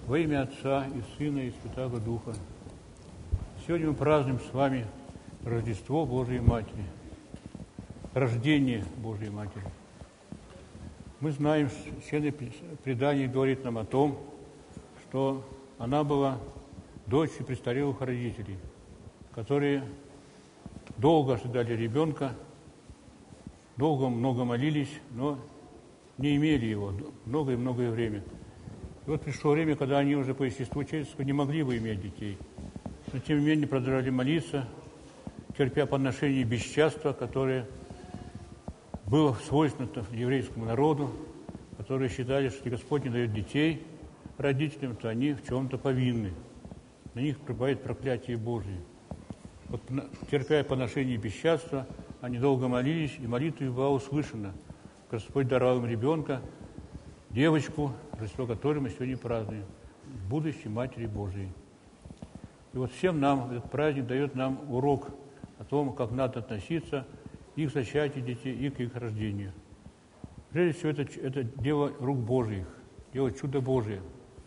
Во имя Отца и Сына и Святаго Духа. Сегодня мы празднуем с вами Рождество Божией Матери, рождение Божией Матери. Мы знаем, Священное Предание говорит нам о том, что она была дочерью престарелых родителей, которые долго ожидали ребенка, много молились, но не имели его многое время. И вот пришло время, когда они уже по естеству человеческому не могли бы иметь детей. Но тем не менее продолжали молиться, терпя поношение бесчинства, которое было свойственно еврейскому народу, которые считали, что если Господь не дает детей родителям, то они в чем-то повинны. На них прибывает проклятие Божие. Вот, терпя поношение бесчинства, они долго молились, и молитва их была услышана. Господь даровал им ребенка, девочку, Рождество которой мы сегодня празднуем, будущей Матери Божией. И вот всем нам этот праздник дает нам урок о том, как надо относиться и к зачатию детей, и к их рождению. Прежде всего, это дело рук Божьих, дело чудо Божие.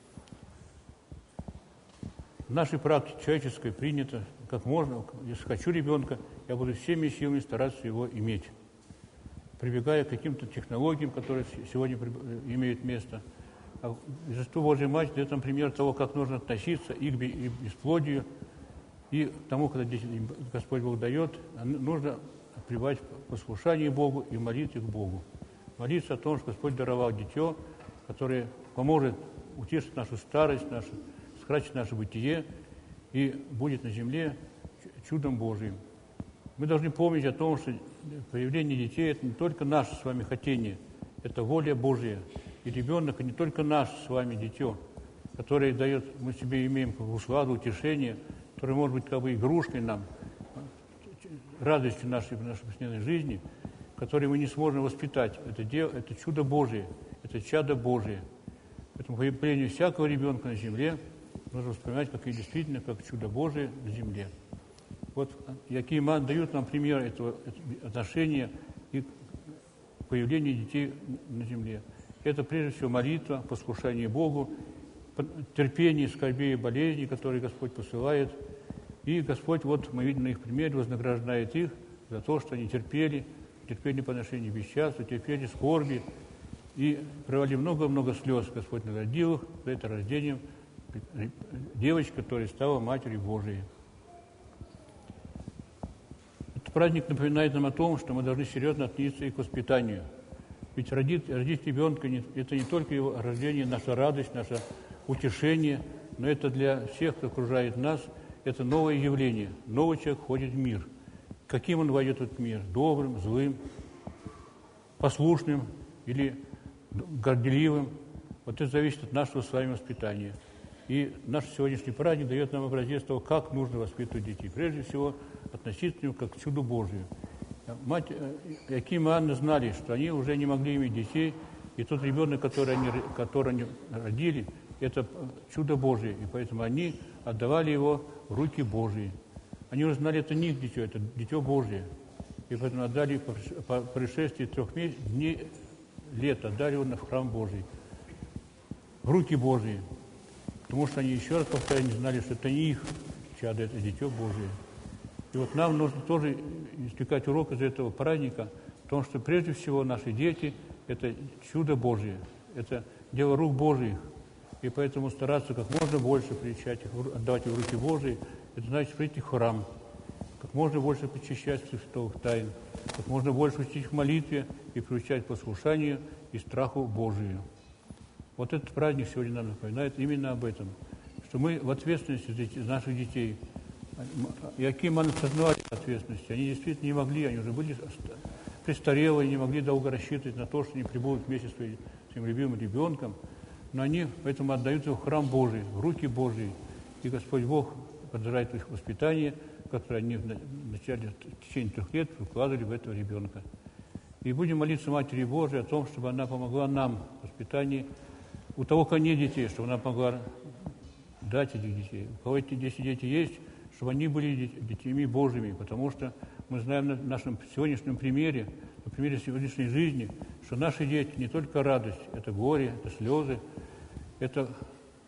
В нашей практике человеческой принято, как можно, если хочу ребенка, я буду всеми силами стараться его иметь, прибегая к каким-то технологиям, которые сегодня имеют место. А Рождество Божьей Матери дает нам пример того, как нужно относиться и к бесплодию, и к тому, когда Господь Бог дает, нужно пребывать в послушании Богу и молиться к Богу. Молиться о том, что Господь даровал дитё, которое поможет утешить нашу старость, скрасить наше бытие и будет на земле чудом Божиим. Мы должны помнить о том, что появление детей – это не только наше с вами хотение, это воля Божья. И ребенок – это не только наше с вами дитё, которое дает, мы себе имеем усладу, утешение, которое может быть как бы игрушкой нам, радостью нашей повседневной жизни, которое мы не сможем воспитать. Это чудо Божие, это чадо Божие. Поэтому появление всякого ребенка на земле нужно воспринимать как и действительно как чудо Божие на земле. Вот Яким Ан дают нам пример этого отношения и появления детей на земле. Это прежде всего молитва, послушание Богу, терпение скорбей и болезней, которые Господь посылает. И Господь, вот мы видим на их примере, вознаграждает их за то, что они терпели поношение бесчинства, терпели скорби и провели много-много слез. Господь наградил их за это рождением девочки, которая стала Матерью Божией. Этот праздник напоминает нам о том, что мы должны серьезно относиться и к воспитанию. Ведь родить ребенка – это не только его рождение, наша радость, наше утешение, но это для всех, кто окружает нас, это новое явление. Новый человек входит в мир. Каким он войдет в этот мир? Добрым, злым, послушным или горделивым? Вот это зависит от нашего с вами воспитания. И наш сегодняшний праздник дает нам образец того, как нужно воспитывать детей. Прежде всего, относиться к нему как к чуду Божию. Мать Яким и Анна знали, что они уже не могли иметь детей, и тот ребенок, который они родили, это чудо Божие, и поэтому они отдавали его в руки Божьи. Они уже знали, это не их дитё, это дитё Божие, и поэтому отдали по пришествии 3 дней лет, отдали его в храм Божий, в руки Божьи, потому что они, еще раз повторяю, не знали, что это не их чадо, это дитё Божие. И вот нам нужно тоже извлекать урок из этого праздника, в том, что прежде всего наши дети – это чудо Божие, это дело рук Божьих. И поэтому стараться как можно больше приучать их, отдавать их в руки Божьи, это значит прийти в храм, как можно больше причащать святых тайн, как можно больше учить их молитве и приучать к послушанию и страху Божию. Вот этот праздник сегодня нам напоминает именно об этом, что мы в ответственности за наших детей. Яким они осознавали ответственности, они действительно не могли, они уже были престарелые, не могли долго рассчитывать на то, что они прибудут вместе с своим любимым ребенком, но они поэтому отдают его в храм Божий, в руки Божьи, и Господь Бог продолжает их воспитание, которое они в течение 3 лет вкладывали в этого ребенка. И будем молиться Матери Божией о том, чтобы она помогла нам в воспитании, у того, кого нет детей, чтобы она могла дать этих детей. У кого эти дети есть, чтобы они были детьми Божьими, потому что мы знаем на нашем сегодняшнем примере, на примере сегодняшней жизни, что наши дети не только радость, это горе, это слезы, это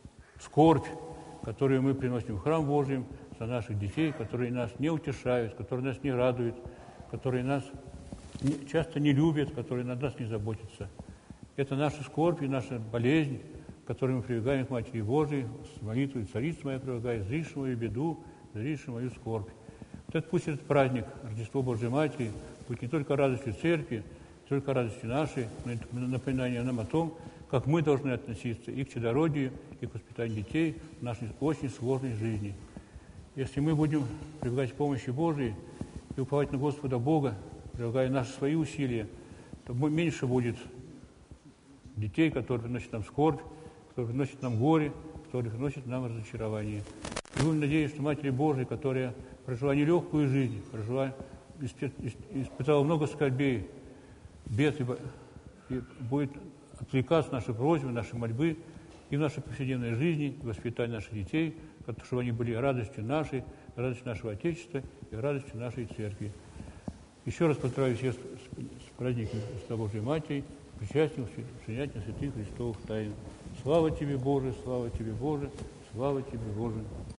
скорбь, которую мы приносим в храм Божий за наших детей, которые нас не утешают, которые нас не радуют, которые нас часто не любят, которые на нас не заботятся. Это наша скорбь и наша болезнь, к которой мы прибегаем к Матери Божией, с молитвой «Царица моя прибегает, зришь мою беду, зришь мою скорбь». Пусть этот праздник, Рождество Божьей Матери, будет не только радостью Церкви, не только радостью нашей, но и напоминанием нам о том, как мы должны относиться и к чадородию, и к воспитанию детей в нашей очень сложной жизни. Если мы будем прибегать к помощи Божией и уповать на Господа Бога, прилагая наши свои усилия, то меньше будет детей, которые приносят нам скорбь, которые приносят нам горе, которые приносят нам разочарование. И будем надеяться, что Матерь Божия, которая прожила нелегкую жизнь, испытала много скорбей, бед, и будет откликаться наши просьбы, наши мольбы и в нашей повседневной жизни, и воспитании наших детей, чтобы они были радостью нашей, радостью нашего Отечества и радостью нашей Церкви. Еще раз поздравляю всех с праздником Христа Божьей Матери, причастием принятия святых Христовых тайн. Слава Тебе, Боже, слава Тебе, Боже, слава Тебе, Боже.